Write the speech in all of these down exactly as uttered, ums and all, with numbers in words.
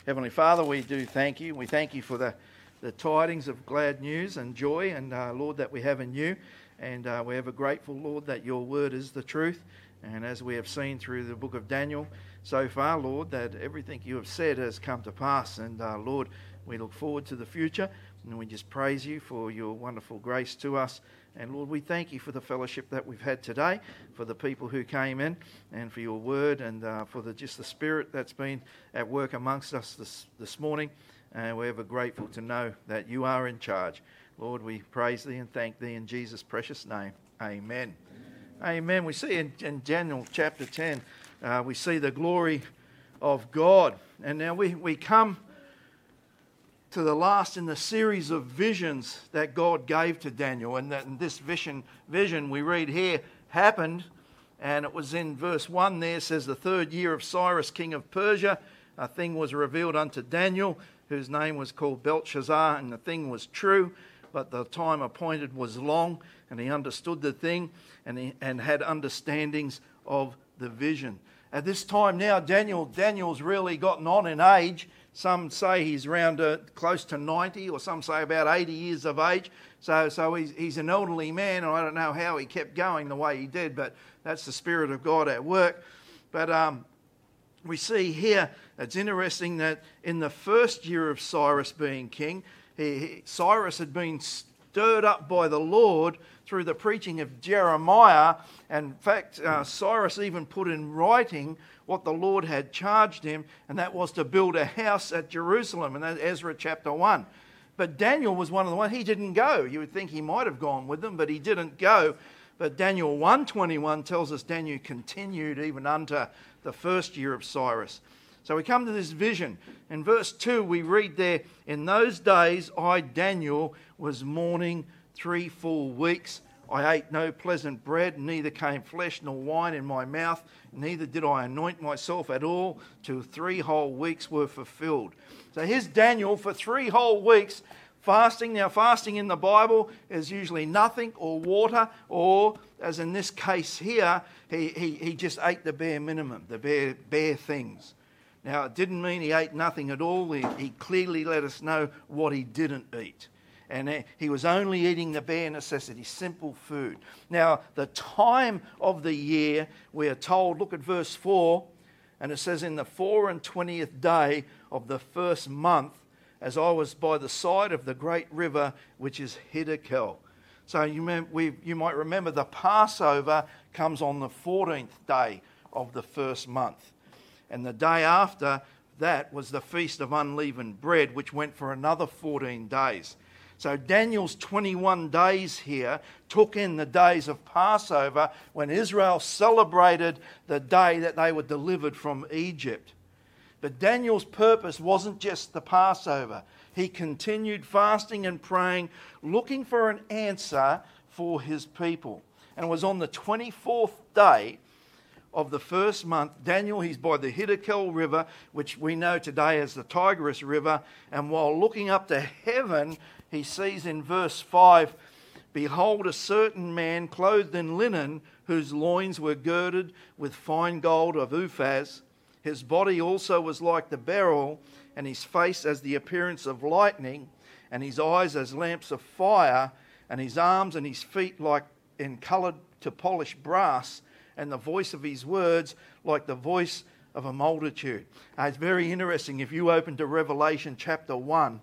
Heavenly Father, we do thank you. We thank you for the, the tidings of glad news and joy, and uh, Lord, that we have in you. And uh, we ever grateful, Lord, that your word is the truth. And as we have seen through the book of Daniel so far, Lord, that everything you have said has come to pass. And uh, Lord, we look forward to the future, and we just praise you for your wonderful grace to us. And Lord, we thank you for the fellowship that we've had today, for the people who came in, and for your word, and uh, for the just the spirit that's been at work amongst us this, this morning. And we're ever grateful to know that you are in charge. Lord, we praise thee and thank thee in Jesus' precious name. Amen. Amen. Amen. We see in, in Daniel chapter ten, uh, we see the glory of God. And now we, we come to the last in the series of visions that God gave to Daniel. And, that, and this vision, vision we read here happened, and it was in verse one there. It says, the third year of Cyrus, king of Persia, a thing was revealed unto Daniel, whose name was called Belshazzar, and the thing was true, but the time appointed was long, and he understood the thing, and he and had understandings of the vision. At this time now, Daniel Daniel's really gotten on in age. Some say he's around uh, close to ninety, or some say about eighty years of age. So, so he's, he's an elderly man, and I don't know how he kept going the way he did, but that's the Spirit of God at work. But um, we see here, it's interesting that in the first year of Cyrus being king, he, he, Cyrus had been stirred up by the Lord through the preaching of Jeremiah. And in fact, uh, Cyrus even put in writing what the Lord had charged him, and that was to build a house at Jerusalem, and that's Ezra chapter one. But Daniel was one of the ones, he didn't go. You would think he might have gone with them, but he didn't go. But Daniel one twenty-one tells us Daniel continued even unto the first year of Cyrus. So we come to this vision. In verse two we read there, in those days I, Daniel, was mourning three full weeks. I ate no pleasant bread, neither came flesh nor wine in my mouth, neither did I anoint myself at all, till three whole weeks were fulfilled. So here's Daniel for three whole weeks fasting. Now, fasting in the Bible is usually nothing or water, or, as in this case here, he, he, he just ate the bare minimum, the bare, bare things. Now, it didn't mean he ate nothing at all. He, he clearly let us know what he didn't eat. And he was only eating the bare necessities, simple food. Now, the time of the year, we are told, look at verse four, and it says, in the four and twentieth day of the first month, as I was by the side of the great river, which is Hiddekel. So you, may, we, you might remember the Passover comes on the fourteenth day of the first month. And the day after that was the Feast of Unleavened Bread, which went for another fourteen days. So Daniel's twenty-one days here took in the days of Passover, when Israel celebrated the day that they were delivered from Egypt. But Daniel's purpose wasn't just the Passover. He continued fasting and praying, looking for an answer for his people. And it was on the twenty-fourth day of the first month, Daniel, he's by the Hiddekel River, which we know today as the Tigris River, and while looking up to heaven, he sees in verse five, behold, a certain man clothed in linen, whose loins were girded with fine gold of Uphaz. His body also was like the beryl, and his face as the appearance of lightning, and his eyes as lamps of fire, and his arms and his feet like in coloured to polished brass, and the voice of his words like the voice of a multitude. Uh, it's very interesting. If you open to Revelation chapter one,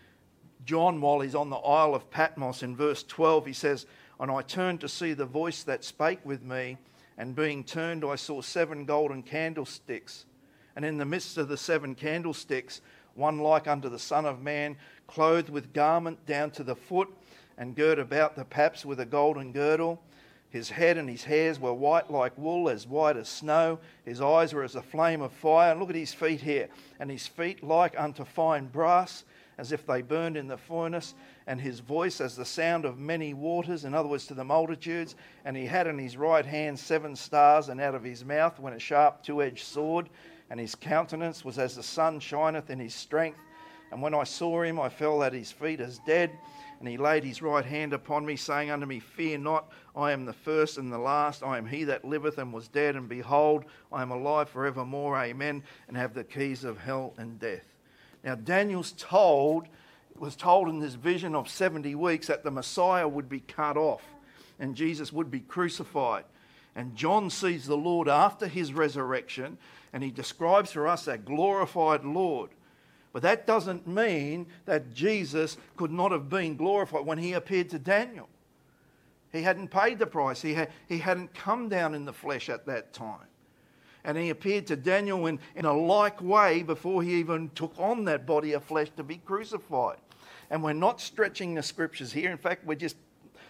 John, while he's on the Isle of Patmos, in verse twelve, he says, and I turned to see the voice that spake with me, and being turned I saw seven golden candlesticks. And in the midst of the seven candlesticks, one like unto the Son of Man, clothed with garment down to the foot, and girt about the paps with a golden girdle. His head and his hairs were white like wool, as white as snow. His eyes were as a flame of fire. And look at his feet here. And his feet like unto fine brass, as if they burned in the furnace. And his voice as the sound of many waters, in other words, to the multitudes. And he had in his right hand seven stars, and out of his mouth went a sharp two-edged sword. And his countenance was as the sun shineth in his strength. And when I saw him, I fell at his feet as dead. And he laid his right hand upon me, saying unto me, fear not, I am the first and the last. I am he that liveth and was dead, and behold, I am alive forevermore. Amen. And have the keys of hell and death. Now Daniel's told, was told in this vision of seventy weeks that the Messiah would be cut off and Jesus would be crucified. And John sees the Lord after his resurrection, and he describes for us that glorified Lord. But that doesn't mean that Jesus could not have been glorified when he appeared to Daniel. He hadn't paid the price. He, had, he hadn't come down in the flesh at that time. And he appeared to Daniel in, in a like way before he even took on that body of flesh to be crucified. And we're not stretching the scriptures here. In fact, we're just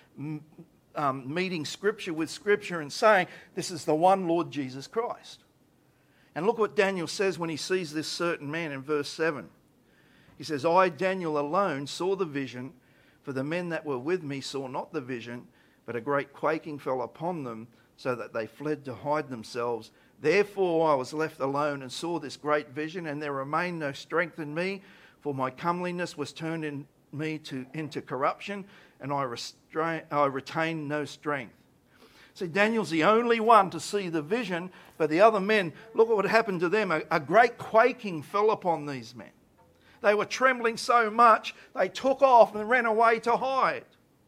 um, meeting scripture with scripture and saying this is the one Lord Jesus Christ. And look what Daniel says when he sees this certain man in verse seven. He says, I, Daniel, alone saw the vision, for the men that were with me saw not the vision, but a great quaking fell upon them, so that they fled to hide themselves. Therefore I was left alone and saw this great vision, and there remained no strength in me, for my comeliness was turned in me to, into corruption, and I, restrain, I retained no strength. See, Daniel's the only one to see the vision, but the other men, look at what happened to them. A, a great quaking fell upon these men. They were trembling so much, they took off and ran away to hide.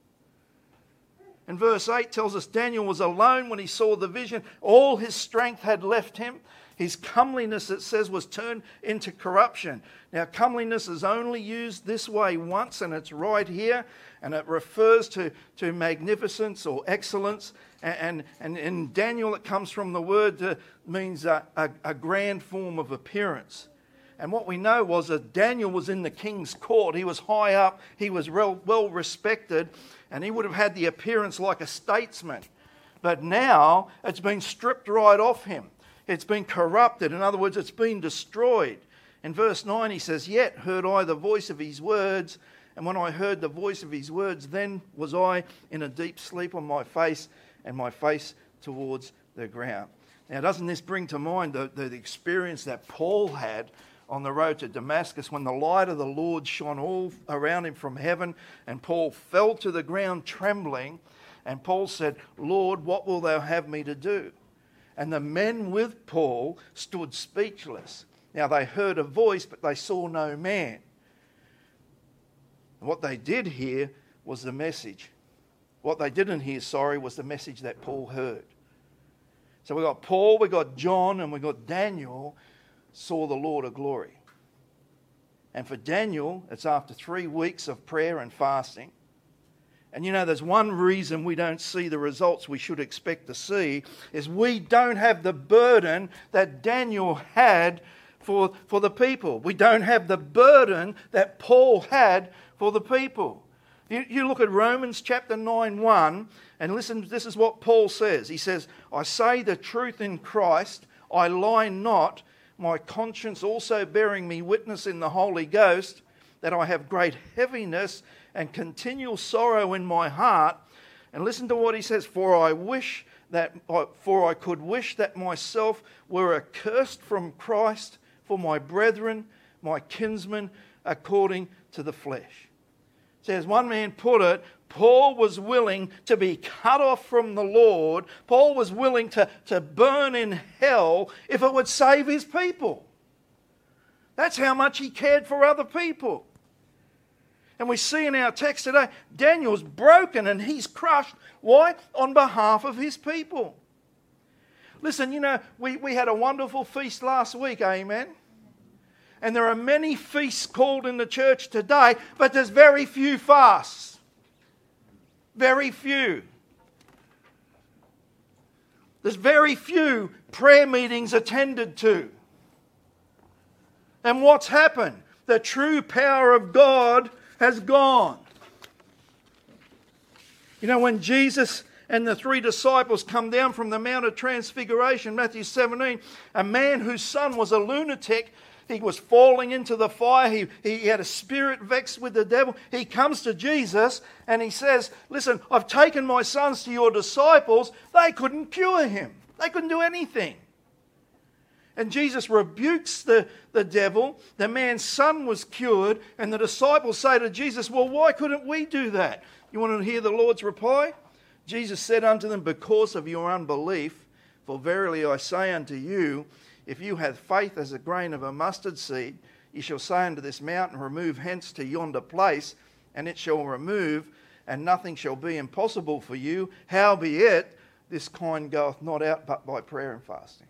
And verse eight tells us Daniel was alone when he saw the vision. All his strength had left him. His comeliness, it says, was turned into corruption. Now, comeliness is only used this way once, and it's right here. And it refers to, to magnificence or excellence. And, and, and in Daniel, it comes from the word that means a, a, a grand form of appearance. And what we know was that Daniel was in the king's court. He was high up. He was well, well respected. And he would have had the appearance like a statesman. But now it's been stripped right off him. It's been corrupted. In other words, it's been destroyed. In verse nine he says, Yet heard I the voice of his words. And when I heard the voice of his words, then was I in a deep sleep on my face, and my face towards the ground. Now, doesn't this bring to mind the, the experience that Paul had on the road to Damascus when the light of the Lord shone all around him from heaven, and Paul fell to the ground trembling, and Paul said, Lord, what will thou have me to do? And the men with Paul stood speechless. Now they heard a voice, but they saw no man. What they did hear was the message. What they didn't hear, sorry, was the message that Paul heard. So we got Paul, we got John, and we got Daniel saw the Lord of glory. And for Daniel, it's after three weeks of prayer and fasting. And you know, there's one reason we don't see the results we should expect to see, is we don't have the burden that Daniel had for, for the people. We don't have the burden that Paul had for the people. You, you look at Romans chapter nine one, and listen, this is what Paul says. He says, I say the truth in Christ, I lie not, my conscience also bearing me witness in the Holy Ghost, that I have great heaviness and continual sorrow in my heart. And listen to what he says, for I wish that, for I could wish that myself were accursed from Christ for my brethren, my kinsmen, according to the flesh. So as one man put it, Paul was willing to be cut off from the Lord. Paul was willing to, to burn in hell if it would save his people. That's how much he cared for other people. And we see in our text today, Daniel's broken and he's crushed. Why? On behalf of his people. Listen, you know, we, we had a wonderful feast last week, amen? And there are many feasts called in the church today, but there's very few fasts. Very few. There's very few prayer meetings attended to. And what's happened? The true power of God has gone. You know, when Jesus and the three disciples come down from the Mount of Transfiguration, Matthew seventeen, a man whose son was a lunatic, he was falling into the fire. He, he had a spirit vexed with the devil. He comes to Jesus and he says, listen, I've taken my sons to your disciples. They couldn't cure him. They couldn't do anything. And Jesus rebukes the, the devil. The man's son was cured. And the disciples say to Jesus, well, why couldn't we do that? You want to hear the Lord's reply? Jesus said unto them, because of your unbelief, for verily I say unto you, if you have faith as a grain of a mustard seed, ye shall say unto this mountain, remove hence to yonder place, and it shall remove, and nothing shall be impossible for you. Howbeit, this kind goeth not out but by prayer and fasting.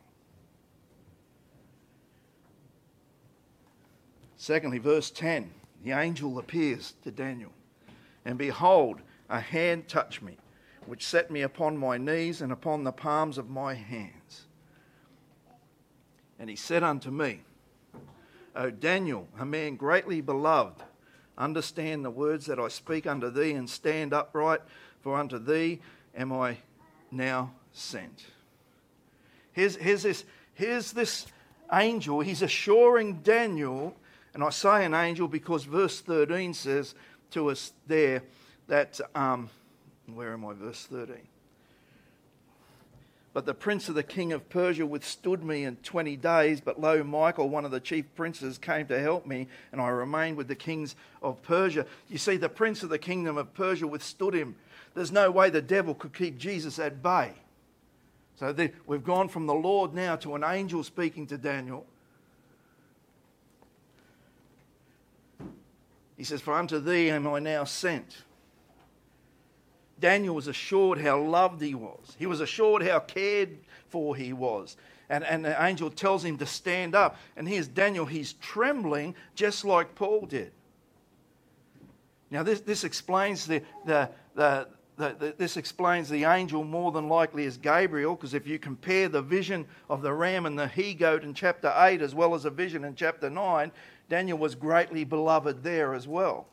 Secondly, verse ten, the angel appears to Daniel, and behold, a hand touched me, which set me upon my knees and upon the palms of my hands. And he said unto me, O Daniel, a man greatly beloved, understand the words that I speak unto thee, and stand upright, for unto thee am I now sent. Here's, here's, this, here's this angel, he's assuring Daniel, and I say an angel because verse thirteen says to us there that, um, where am I, verse thirteen? But the prince of the king of Persia withstood me in twenty days, but lo, Michael, one of the chief princes, came to help me, and I remained with the kings of Persia. You see, the prince of the kingdom of Persia withstood him. There's no way the devil could keep Jesus at bay. So the, we've gone from the Lord now to an angel speaking to Daniel. He says, for unto thee am I now sent. Daniel was assured how loved he was. He was assured how cared for he was. And, and the angel tells him to stand up. And here's Daniel, he's trembling just like Paul did. Now this, this explains the, the, the, the, the this explains the angel more than likely as Gabriel, because if you compare the vision of the ram and the he-goat in chapter eight as well as a vision in chapter nine, Daniel was greatly beloved there as well.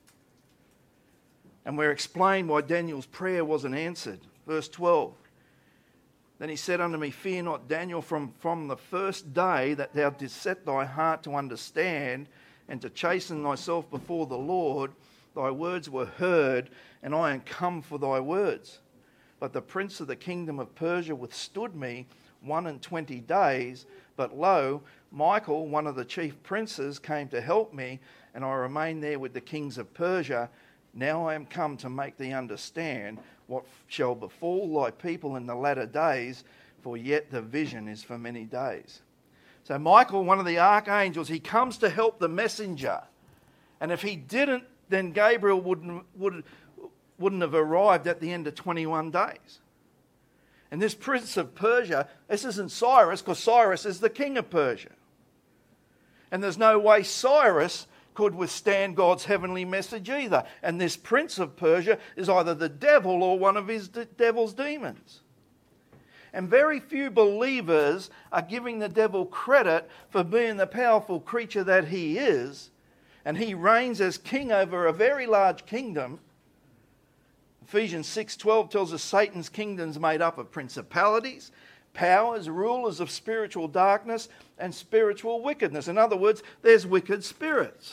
And we're explained why Daniel's prayer wasn't answered. Verse twelve. Then he said unto me, fear not, Daniel, from, from the first day that thou didst set thy heart to understand and to chasten thyself before the Lord, thy words were heard, and I am come for thy words. But the prince of the kingdom of Persia withstood me one and twenty days, but lo, Michael, one of the chief princes, came to help me, and I remained there with the kings of Persia. Now I am come to make thee understand what shall befall thy people in the latter days, for yet the vision is for many days. So Michael, one of the archangels, he comes to help the messenger. And if he didn't, then Gabriel wouldn't, would, wouldn't have arrived at the end of twenty-one days. And this prince of Persia, this isn't Cyrus, because Cyrus is the king of Persia. And there's no way Cyrus could withstand God's heavenly message either. And this prince of Persia is either the devil or one of his de- devil's demons. And very few believers are giving the devil credit for being the powerful creature that he is. And he reigns as king over a very large kingdom. Ephesians six twelve tells us Satan's kingdom is made up of principalities, powers, rulers of spiritual darkness, and spiritual wickedness. In other words, there's wicked spirits.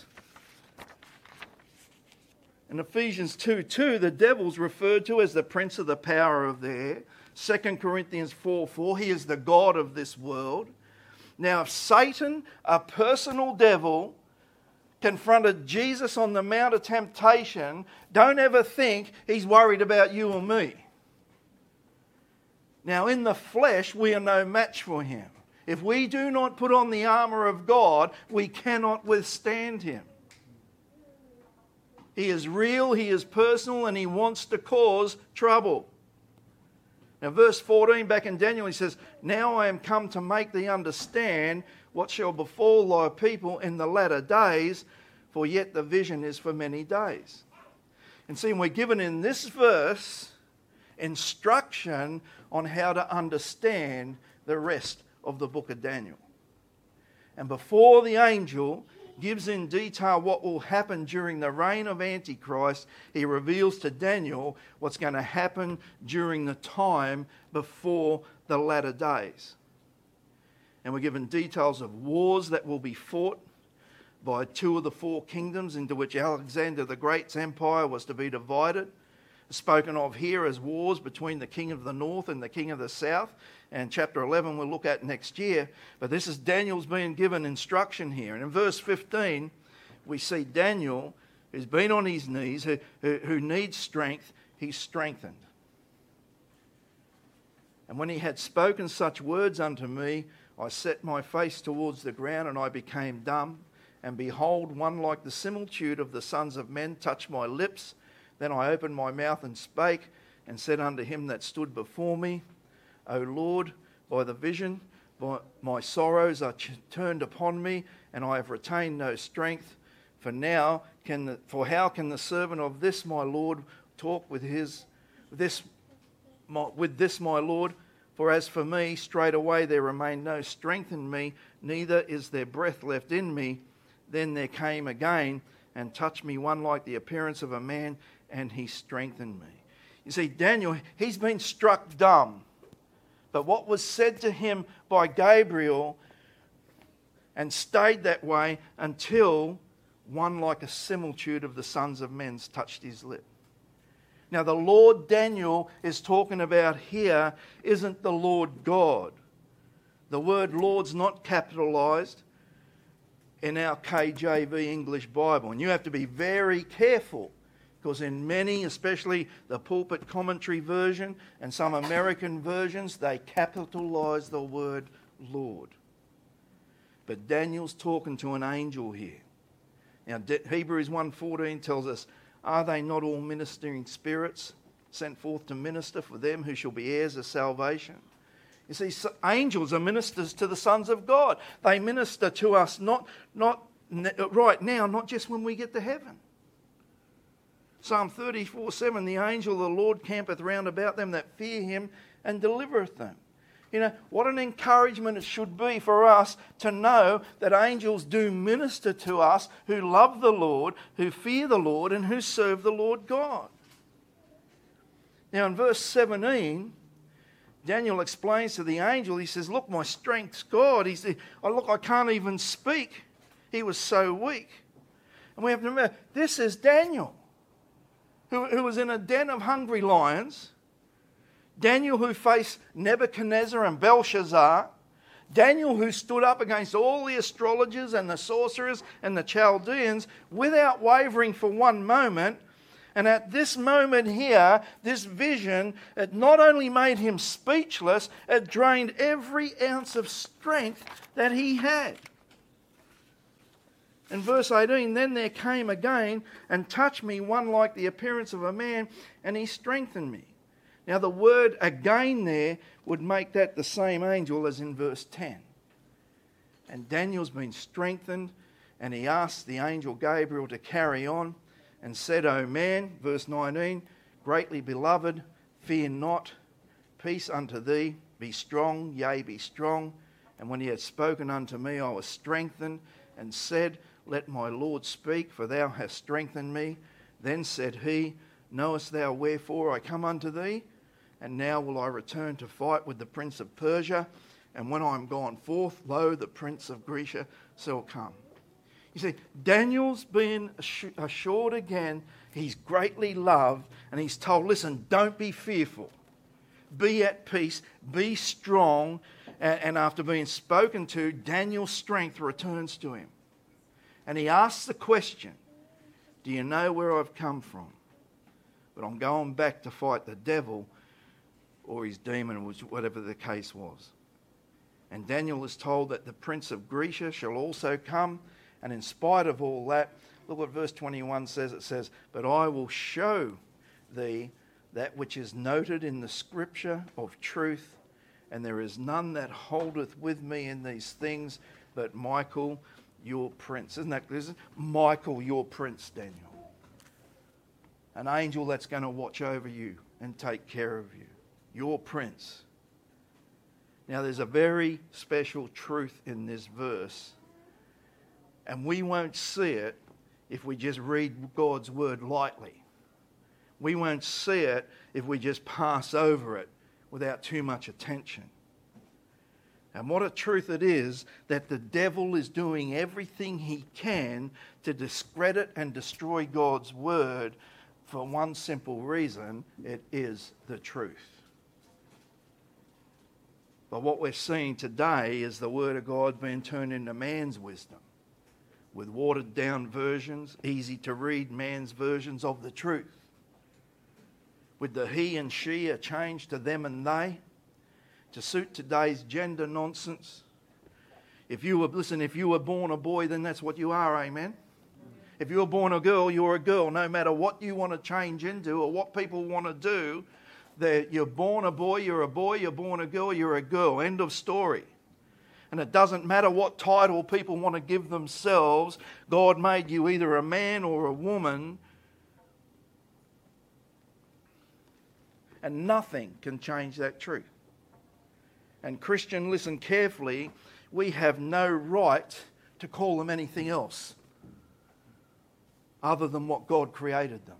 In Ephesians two two, the devil's referred to as the prince of the power of the air. Second Corinthians four four, he is the god of this world. Now, if Satan, a personal devil, confronted Jesus on the Mount of Temptation, don't ever think he's worried about you or me. Now, in the flesh, we are no match for him. If we do not put on the armour of God, we cannot withstand him. He is real, he is personal, and he wants to cause trouble. Now, verse fourteen, back in Daniel, he says, now I am come to make thee understand what shall befall thy people in the latter days, for yet the vision is for many days. And see, we're given in this verse instruction on how to understand the rest of the book of Daniel. And before the angel gives in detail what will happen during the reign of Antichrist, he reveals to Daniel what's going to happen during the time before the latter days. And we're given details of wars that will be fought by two of the four kingdoms into which Alexander the Great's empire was to be divided. Spoken of here as wars between the king of the north and the king of the south. And chapter eleven we'll look at next year. But this is Daniel's being given instruction here. And in verse fifteen, we see Daniel, who's been on his knees, who, who, who needs strength, he's strengthened. And when he had spoken such words unto me, I set my face towards the ground, and I became dumb. and behold, one like the similitude of the sons of men touched my lips. Then I opened my mouth and spake, and said unto him that stood before me, O Lord, by the vision, by my sorrows are turned upon me, and I have retained no strength. For now can the, for how can the servant of this my Lord talk with his this my, with this my Lord? For as for me, straightway there remained no strength in me, neither is there breath left in me. Then there came again and touched me one like the appearance of a man, and he strengthened me. You see, Daniel, he's been struck dumb. But what was said to him by Gabriel and stayed that way until one like a similitude of the sons of men touched his lip. Now, the Lord Daniel is talking about here isn't the Lord God. The word Lord's not capitalised in our K J V English Bible. And you have to be very careful, because in many, especially the pulpit commentary version and some American versions, they capitalise the word Lord. But Daniel's talking to an angel here. Now, Hebrews one fourteen tells us, are they not all ministering spirits sent forth to minister for them who shall be heirs of salvation? You see, angels are ministers to the sons of God. They minister to us not, not right now, not just when we get to heaven. Psalm thirty-four seven, the angel of the Lord campeth round about them that fear him and delivereth them. You know, what an encouragement it should be for us to know that angels do minister to us who love the Lord, who fear the Lord, and who serve the Lord God. Now in verse seventeen, Daniel explains to the angel, he says, look, my strength's God. He said, oh, look, I can't even speak. He was so weak. And we have to remember, this is Daniel, who, who was in a den of hungry lions. Daniel who faced Nebuchadnezzar and Belshazzar. Daniel who stood up against all the astrologers and the sorcerers and the Chaldeans without wavering for one moment. And at this moment here, this vision, it not only made him speechless, it drained every ounce of strength that he had. In verse eighteen, then there came again and touched me one like the appearance of a man, and he strengthened me. Now the word again there would make that the same angel as in verse ten. And Daniel's been strengthened, and he asked the angel Gabriel to carry on, and said, O man, verse nineteen, greatly beloved, fear not, peace unto thee, be strong, yea, be strong. And when he had spoken unto me, I was strengthened, and said, let my Lord speak, for thou hast strengthened me. Then said he, knowest thou wherefore I come unto thee? And now will I return to fight with the prince of Persia, and when I am gone forth, lo, the prince of Grecia shall come. You see, Daniel's been assured again, he's greatly loved, and he's told, listen, don't be fearful. Be at peace, be strong. And after being spoken to, Daniel's strength returns to him. And he asks the question, do you know where I've come from? But I'm going back to fight the devil or his demon, whatever the case was. And Daniel is told that the prince of Grecia shall also come. And in spite of all that, look what verse twenty-one says. It says, but I will show thee that which is noted in the scripture of truth, and there is none that holdeth with me in these things but Michael your prince. Isn't that good? Michael your prince, Daniel. An angel that's going to watch over you and take care of you. Your prince. Now there's a very special truth in this verse. And we won't see it if we just read God's word lightly. We won't see it if we just pass over it without too much attention. And what a truth it is that the devil is doing everything he can to discredit and destroy God's word for one simple reason: it is the truth. But what we're seeing today is the word of God being turned into man's wisdom, with watered down versions, easy to read man's versions of the truth. With the he and she are changed to them and they, to suit today's gender nonsense. If you were, listen, if you were born a boy, then that's what you are, amen? If you were born a girl, you're a girl. No matter what you want to change into or what people want to do, that you're born a boy, you're a boy, you're born a girl, you're a girl. End of story. And it doesn't matter what title people want to give themselves. God made you either a man or a woman. And nothing can change that truth. And Christian, listen carefully. We have no right to call them anything else other than what God created them.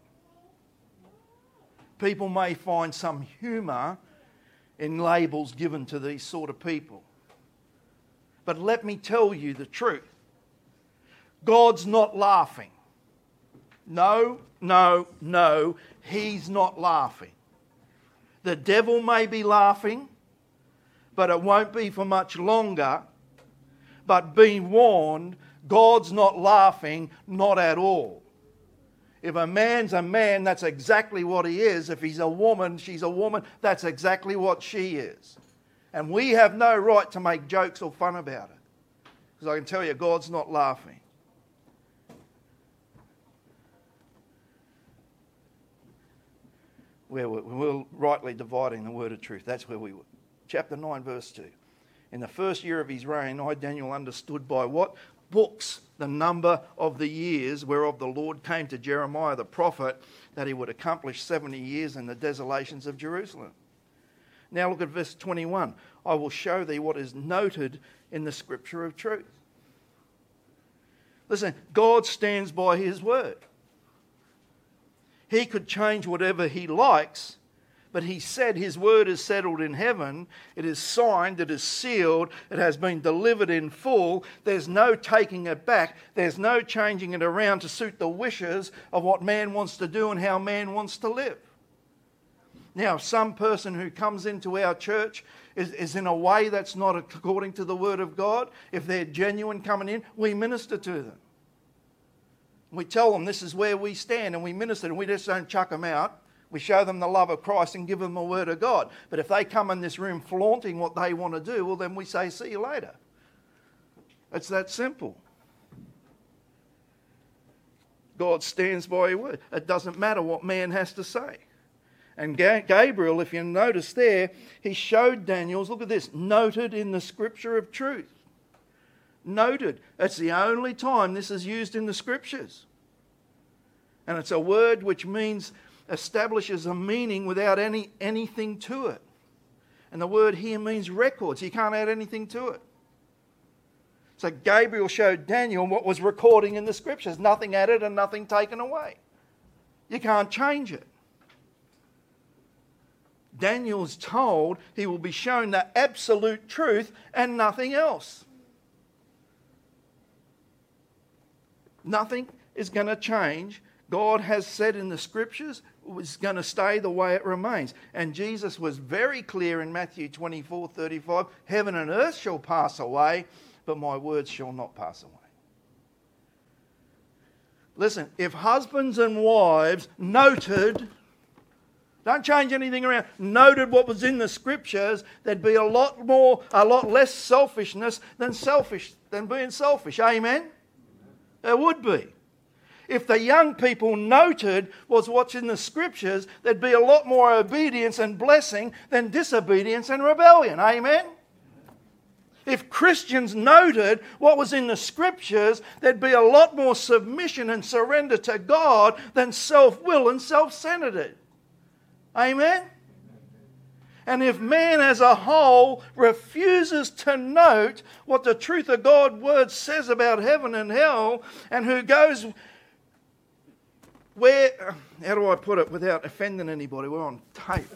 People may find some humour in labels given to these sort of people. But let me tell you the truth. God's not laughing. No, no, no. He's not laughing. The devil may be laughing, but it won't be for much longer. But be warned, God's not laughing, not at all. If a man's a man, that's exactly what he is. If he's a woman, she's a woman, that's exactly what she is. And we have no right to make jokes or fun about it. Because I can tell you, God's not laughing. We're, we're rightly dividing the word of truth. That's where we were. Chapter nine, verse two. In the first year of his reign, I, Daniel, understood by what? Books the number of the years whereof the Lord came to Jeremiah the prophet, that he would accomplish seventy years in the desolations of Jerusalem. Now look at verse twenty-one. I will show thee what is noted in the scripture of truth. Listen, God stands by his word. He could change whatever he likes, but he said his word is settled in heaven. It is signed, it is sealed, it has been delivered in full. There's no taking it back. There's no changing it around to suit the wishes of what man wants to do and how man wants to live. Now, if some person who comes into our church is, is in a way that's not according to the word of God, if they're genuine coming in, we minister to them. We tell them this is where we stand and we minister, and we just don't chuck them out. We show them the love of Christ and give them the word of God. But if they come in this room flaunting what they want to do, well, then we say, see you later. It's that simple. God stands by his word. It doesn't matter what man has to say. And Gabriel, if you notice there, he showed Daniel's, look at this, noted in the scripture of truth. Noted. That's the only time this is used in the scriptures. And it's a word which means, establishes a meaning without any anything to it. And the word here means records. You can't add anything to it. So Gabriel showed Daniel what was recording in the scriptures. Nothing added and nothing taken away. You can't change it. Daniel's told he will be shown the absolute truth and nothing else. Nothing is going to change. God has said in the scriptures it's going to stay the way it remains. And Jesus was very clear in Matthew twenty-four thirty-five, heaven and earth shall pass away, but my words shall not pass away. Listen, if husbands and wives noted, don't change anything around, noted what was in the scriptures, there'd be a lot more, a lot less selfishness than selfish, than being selfish. Amen? There would be. If the young people noted was what's in the scriptures, there'd be a lot more obedience and blessing than disobedience and rebellion. Amen? If Christians noted what was in the scriptures, there'd be a lot more submission and surrender to God than self-will and self-centered. Amen? And if man as a whole refuses to note what the truth of God's word says about heaven and hell, and who goes where, how do I put it without offending anybody? We're on tape.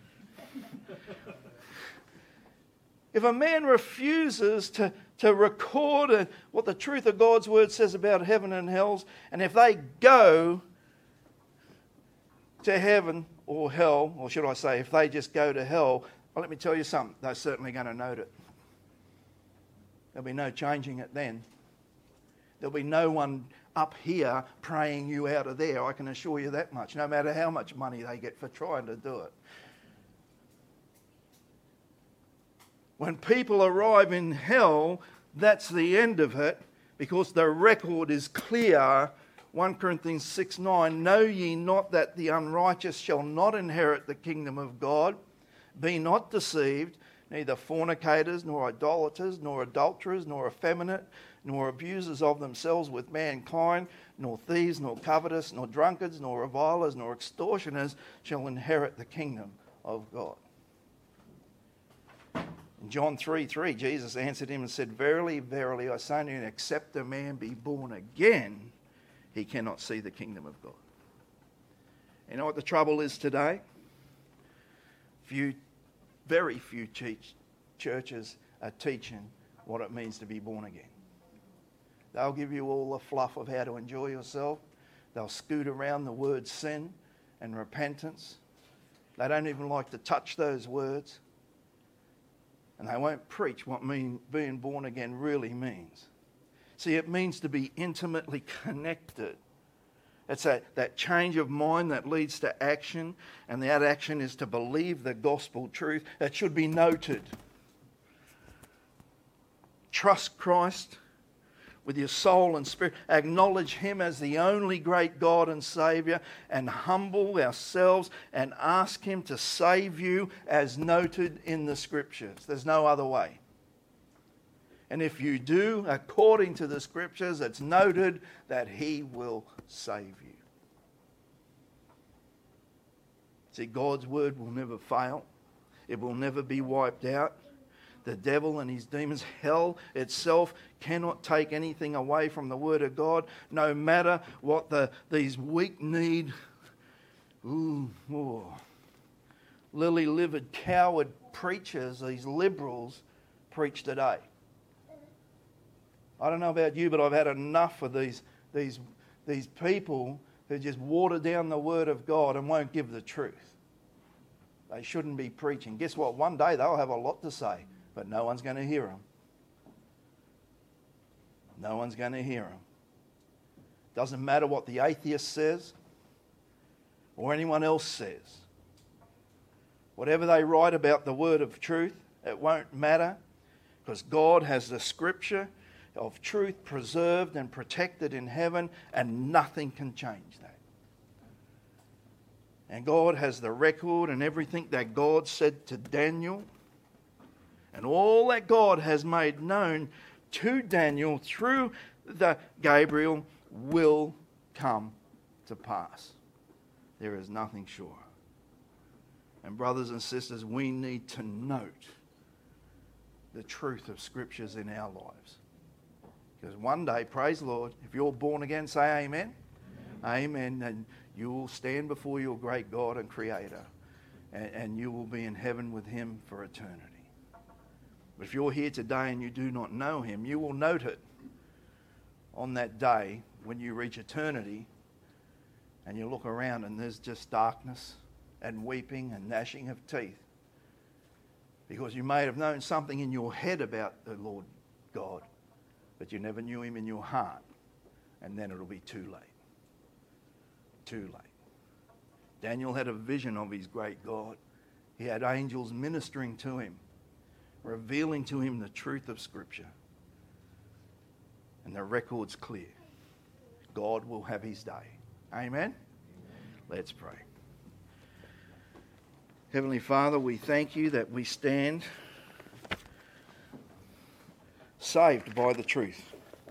If a man refuses to, to record what the truth of God's word says about heaven and hell, and if they go to heaven or hell, or should I say, if they just go to hell, well, let me tell you something, they're certainly going to note it. There'll be no changing it then. There'll be no one up here praying you out of there, I can assure you that much, no matter how much money they get for trying to do it. When people arrive in hell, that's the end of it, because the record is clear. First Corinthians six nine, know ye not that the unrighteous shall not inherit the kingdom of God? Be not deceived, neither fornicators, nor idolaters, nor adulterers, nor effeminate, nor abusers of themselves with mankind, nor thieves, nor covetous, nor drunkards, nor revilers, nor extortioners shall inherit the kingdom of God. In John three three, Jesus answered him and said, Verily, verily, I say unto you, except a man be born again, he cannot see the kingdom of God. You know what the trouble is today? Few, very few teach, churches are teaching what it means to be born again. They'll give you all the fluff of how to enjoy yourself. They'll scoot around the word sin and repentance. They don't even like to touch those words. And they won't preach what mean, being born again really means. See, it means to be intimately connected. It's a, that change of mind that leads to action, and that action is to believe the gospel truth. That should be noted. Trust Christ with your soul and spirit. Acknowledge Him as the only great God and Saviour, and humble ourselves and ask Him to save you as noted in the Scriptures. There's no other way. And if you do, according to the Scriptures, it's noted that He will save you. See, God's word will never fail. It will never be wiped out. The devil and his demons, hell itself cannot take anything away from the word of God, no matter what the these weak-kneed, ooh, ooh, lily-livered, coward preachers, these liberals, preach today. I don't know about you, but I've had enough of these, these, these people who just water down the word of God and won't give the truth. They shouldn't be preaching. Guess what? One day they'll have a lot to say, but no one's going to hear them. No one's going to hear them. Doesn't matter what the atheist says or anyone else says. Whatever they write about the word of truth, it won't matter, because God has the Scripture of truth preserved and protected in heaven, and nothing can change that. And God has the record and everything that God said to Daniel, and all that God has made known to Daniel through the Gabriel will come to pass. There is nothing sure. And brothers and sisters, we need to note the truth of Scriptures in our lives. Because one day, praise the Lord, if you're born again, say amen. Amen. Amen. And you will stand before your great God and Creator, and, and you will be in heaven with Him for eternity. But if you're here today and you do not know Him, you will note it on that day when you reach eternity, and you look around and there's just darkness and weeping and gnashing of teeth. Because you may have known something in your head about the Lord God, but you never knew Him in your heart. And then it'll be too late. Too late. Daniel had a vision of his great God. He had angels ministering to him, revealing to him the truth of Scripture. And the record's clear. God will have His day. Amen? Amen. Let's pray. Heavenly Father, we thank You that we stand saved by the truth,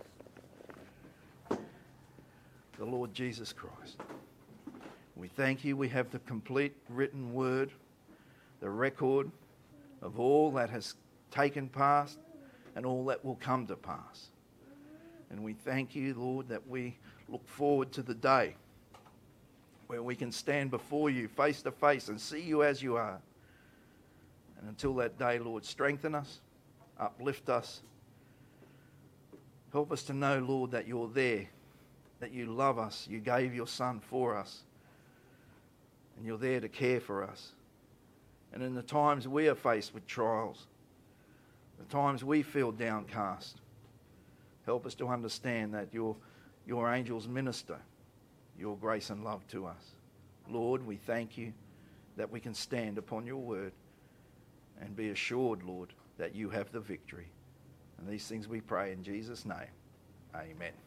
the Lord Jesus Christ. We thank You we have the complete written word, the record of all that has taken past and all that will come to pass. And we thank You, Lord, that we look forward to the day where we can stand before You face to face and see You as You are. And until that day, Lord, strengthen us, uplift us. Help us to know, Lord, that You're there, that You love us, You gave Your Son for us, and You're there to care for us. And in the times we are faced with trials, the times we feel downcast, help us to understand that Your, your angels minister Your grace and love to us. Lord, we thank You that we can stand upon Your word and be assured, Lord, that You have the victory. And these things we pray in Jesus' name. Amen.